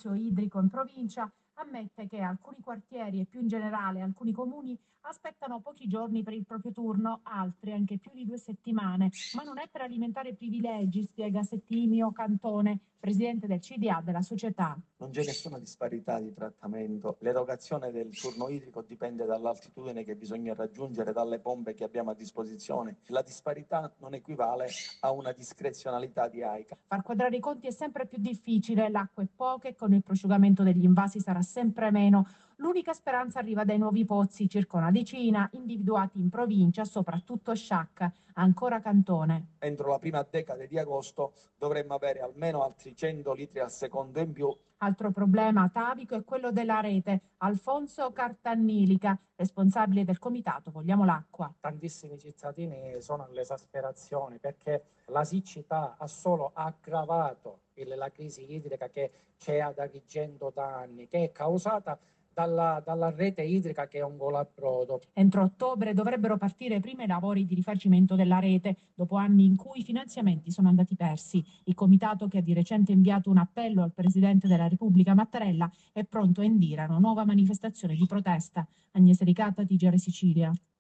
servizio idrico in provincia, ammette che alcuni quartieri e più in generale alcuni comuni aspettano pochi giorni per il proprio turno, altri anche più di 2 settimane. Ma non è per alimentare privilegi, spiega Settimio Cantone, presidente del CDA della società. Non c'è nessuna disparità di trattamento. L'erogazione del turno idrico dipende dall'altitudine che bisogna raggiungere, dalle pompe che abbiamo a disposizione. La disparità non equivale a una discrezionalità di AICA. Far quadrare i conti è sempre più difficile, l'acqua è poca e con il prosciugamento degli invasi sarà sempre meno. L'unica speranza arriva dai nuovi pozzi, circa una decina, individuati in provincia, soprattutto Sciacca, ancora Cantone. Entro la prima decade di agosto dovremmo avere almeno altri 100 litri al secondo in più. Altro problema atavico è quello della rete. Alfonso Cartannilica, responsabile del comitato Vogliamo l'acqua. Tantissimi cittadini sono all'esasperazione perché la siccità ha solo aggravato la crisi idrica che c'è ad Agrigento da anni, che è causata dalla rete idrica che è un colabrodo. Entro ottobre dovrebbero partire prima i lavori di rifacimento della rete, dopo anni in cui i finanziamenti sono andati persi. Il comitato, che ha di recente inviato un appello al Presidente della Repubblica Mattarella, è pronto a indire una nuova manifestazione di protesta. Agnese Ricatta, TGR Sicilia.